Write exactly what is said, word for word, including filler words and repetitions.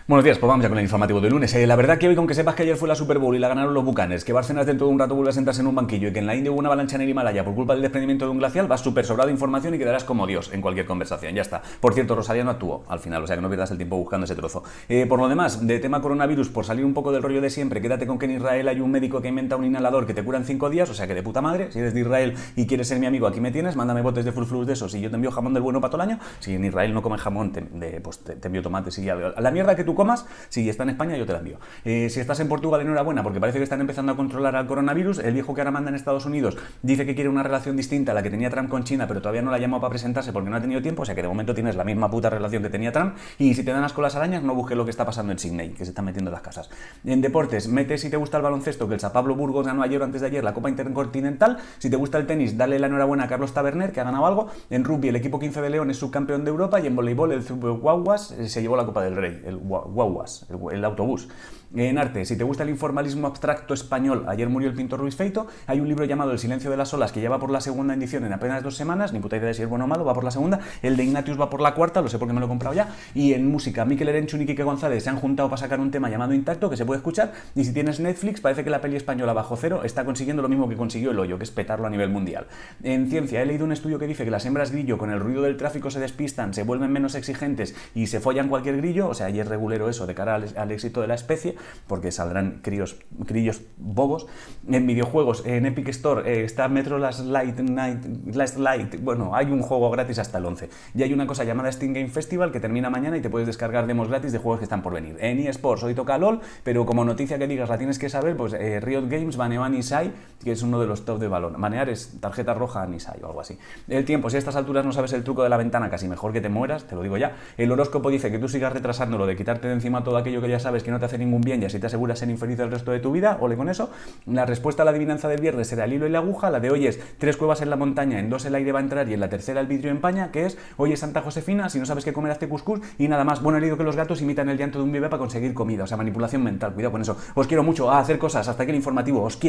Buenos días, pues vamos ya con el informativo de lunes. Eh, la verdad que hoy, con que sepas que ayer fue la Super Bowl y la ganaron los Buccaneers, que Bárcenas dentro de un rato vuelve a sentarse en un banquillo y que en la India hubo una avalancha en el Himalaya por culpa del desprendimiento de un glacial, vas súper sobrado de información y quedarás como Dios en cualquier conversación. Ya está. Por cierto, Rosalía no actuó al final, o sea que no pierdas el tiempo buscando ese trozo. Eh, por lo demás, de tema coronavirus, por salir un poco del rollo de siempre, quédate con que en Israel hay un médico que inventa un inhalador que te cura en cinco días, o sea que de puta madre. Si eres de Israel y quieres ser mi amigo, aquí me tienes, mándame botes de Full Flux de esos y yo te envío jamón del bueno para todo el año. Si en Israel no comen jamón, te, de, pues te, te envío tomates y ya. La mierda que tú comas, si está en España, yo te la envío. Eh, si estás en Portugal, enhorabuena, porque parece que están empezando a controlar al coronavirus. El viejo que ahora manda en Estados Unidos dice que quiere una relación distinta a la que tenía Trump con China, pero todavía no la ha llamado para presentarse porque no ha tenido tiempo, o sea que de momento tienes la misma puta relación que tenía Trump. Y si te dan asco las arañas, no busques lo que está pasando en Sydney, que se están metiendo en las casas. En deportes, mete, si te gusta el baloncesto, que el Sao Paulo Burgos ganó ayer o antes de ayer la Copa Intercontinental. Si te gusta el tenis, dale la enhorabuena a Carlos Taberner, que ha ganado algo. En rugby, el equipo quince de León es subcampeón de Europa, y en voleibol, el Guaguas se llevó la Copa del Rey, el Guaguas, el, el autobús. En arte, si te gusta el informalismo abstracto español, ayer murió el pintor Ruiz Feito. Hay un libro llamado El silencio de las olas que ya va por la segunda edición en apenas dos semanas, ni puta idea de si es bueno o malo, va por la segunda. El de Ignatius va por la cuarta, lo sé porque me lo he comprado ya. Y en música, Mikel Erenchun y Quique González se han juntado para sacar un tema llamado Intacto, que se puede escuchar. Y si tienes Netflix, parece que la peli española Bajo Cero está consiguiendo lo mismo que consiguió El Hoyo, que es petarlo a nivel mundial. En ciencia, he leído un estudio que dice que las hembras grillo con el ruido del tráfico se despistan, se vuelven menos exigentes y se follan cualquier grillo. O sea, y es regulero eso de cara al, al éxito de la especie, porque saldrán críos, grillos bobos. En videojuegos, en Epic Store eh, está Metro Last Light, Night, Last Light, bueno, hay un juego gratis hasta el once. Y hay una cosa llamada Steam Game Festival que termina mañana y te puedes descargar demos gratis de juegos que están por venir. En eSports hoy toca LOL, pero como noticia que digas la tienes que saber, pues eh, Riot Games baneó a Nisai, que es uno de los top de balón. Banear es tarjeta roja a Nisai o algo así. El tiempo, si a estas alturas no sabes el truco de la ventana, casi mejor que te mueras, te lo digo ya. El horóscopo dice que tú sigas retrasándolo de quitarte de encima todo aquello que ya sabes que no te hace ningún bien y así te aseguras ser infeliz el resto de tu vida. Ole con eso. La respuesta a la adivinanza del viernes será el hilo y la aguja. La de hoy es tres cuevas en la montaña, en dos el aire va a entrar y en la tercera el vidrio empaña, que es hoy es Santa Josefina, si no sabes qué comer hazte cuscús y nada más. Bueno, he leído que los gatos imitan el llanto de un bebé para conseguir comida, o sea, manipulación mental, cuidado con eso. Os quiero mucho, a hacer cosas, hasta aquí el informativo, os quiero.